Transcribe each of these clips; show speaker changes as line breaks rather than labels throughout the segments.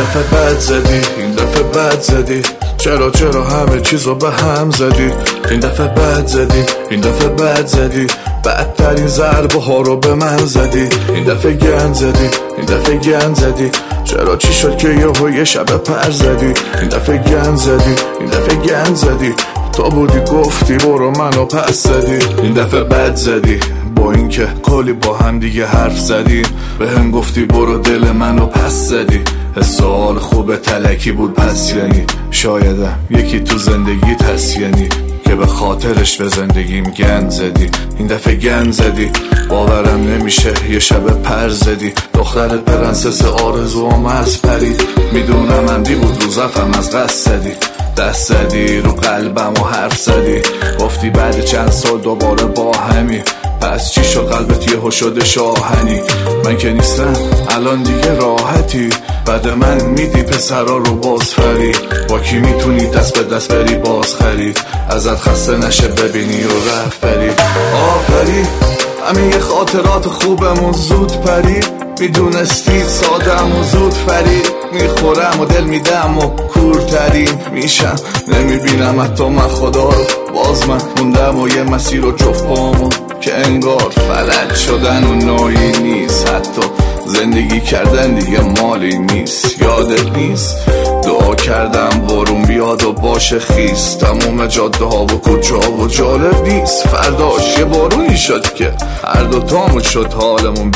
دفعه بد زدی، این دفعه بد زدی، چرا همه چیزو به هم زدی. این دفعه بد زدی، این دفعه بد زدی، بدترین ضربه ها رو به من زدی. این دفعه گند زدی، این دفعه گند زدی، چرا چی شد که یه شب پر زدی. این دفعه گند زدی، این دفعه گند زدی، تو بودی گفتی برو منو پس زدی. این دفعه بد زدی، با اینکه کلی با هم دیگه حرف زدیم، به هم گفتی برو دل منو پس زدی. حال خوب تلکی بود پس یعنی شایدم یکی تو زندگیت هست یعنی که به خاطرش به زندگیم گند زدی. این دفعه گند زدی، باورم نمیشه یه شب پر زدی. دخترت پرنسس آرزوام از پرید، میدونم عمدی بود رو زفم از قصد زدی. دست زدی رو قلبم و حرف زدی، گفتی بعد چند سال دوباره با همی. پس چی شد قلبت یهو شده شاهنی؟ من که نیستم الان دیگه راحتی، بعد من میدی پسرا رو بازفری. با کی میتونی دست به دست بری باز خرید، ازت خسته نشه ببینی و رفت بری. پری همین یه خاطرات خوبمون زود پرید، میدونستی سادم و زود فرید. میخورم و دل میدم و کورترین میشم، نمیبینم حتی من خدا رو. باز من موندم و یه مسیر و جفت پامو که انگار فلج شدن و نوعی نیست. حتی زندگی کردن دیگه مالی نیست. یادت نیست دعا کردم بارون بیاد و باشه خیس، تموم جاده ها و کوچه ها و جالب نیست. فرداش یه بارونی شد که هر دوتامون شد حالمون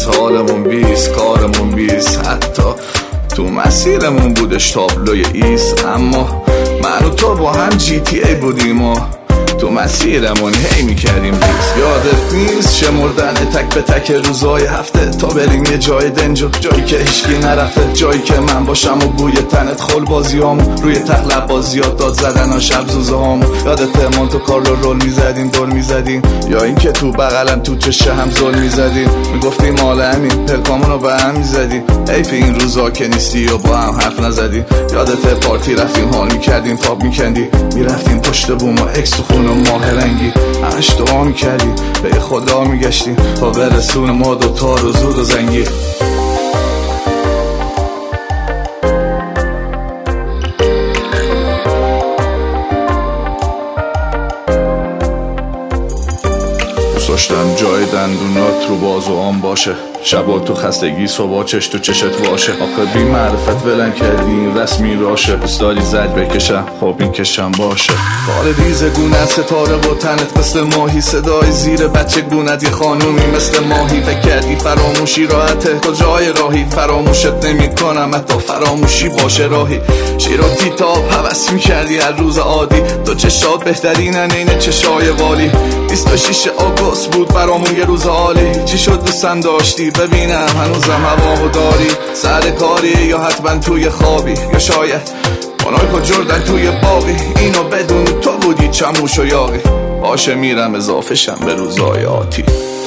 بیس، کارمون بیس. حتی تو مسیرمون بودش تابلوی ایس، اما من و تو با هم GTA بودیم و تو مسیرمون هی میکردیم ریس. یادت نیست شمردن تک به تک روزای هفته تا بریم یه جای دنجو، جایی که هیچکی نرفته، جایی که من باشم و بوی تنت خل بازیامو، روی تخلب بازیات داد زدن ها شب زوزه هامو. یادت مونتو کارلو رول میزدیم دور میزدیم، یا اینکه تو بغلم تو چشه هم زل میزدیم، میگفتیم مال همین پلکامونو به هم میزدیم. حیف این روزا که نیستی و با هم حرف نزدیم. یادت پارتی رفتیم حال میکردیم تاب میکندی، میرفتیم پشت بوم و اکس تو خون و ماه رنگی، همش دعا میکردی به خدا میگشتیم تا برسون ما دوتا رو زود و زنگی. داشتم جای دندونات رو باز و آن باشه، شبا تو خستگی صبح چش تو چشت واشه. آخه بی معرفت ولن کردی این رسمی راشه، دوست داری زد بکشم خب این کشم باشه. بال ریز گونت ستاره و تنت مثل ماهی، صدای زیر بچه گونت یه خانومی مثل ماهی. فکر کردی فراموشی راحته، کجای راهی؟ فراموشت نمی کنم حتی فراموشی باشه راهی. شیر و تیتاب حوث می کردی هر روز عادی، تو چشات بهترینن اینه چشای والی. 26 آگوست بود برامون یه روز عالی، چی شد دوستم داشتی ببینم هنوزم هوامو داری؟ سر کاری یا حتما توی خوابی، یا شاید اونای جردن توی باقی؟ اینو بدون تو بودی چموش و یاقی. باشه میرم اضافه شم به روزای آتی.